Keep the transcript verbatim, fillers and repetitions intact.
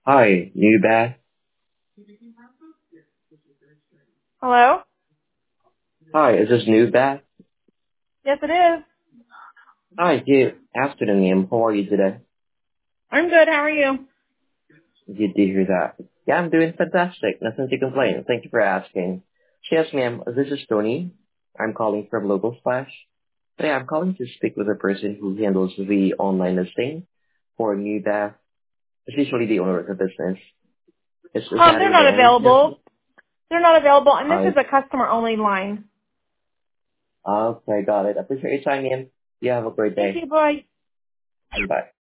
Hi, new Beth. Hello? Hi, is this new Beth? Yes, it is. Hi, good afternoon, ma'am. How are you today? I'm good. How are you? Good to hear that. Yeah, I'm doing fantastic. Nothing to complain. Thank you for asking. Yes, ma'am. This is Tony. I'm calling from Local Splash. Today, I'm calling to speak with a person who handles the online listing for new Beth. It's usually the owner of the business. Is, is Um, that they're in the not end? Yes. available. They're not available, and this Hi. is a customer-only line. Okay, got it. Appreciate your time, ma'am. You have a great Thank day. you. Bye. Bye.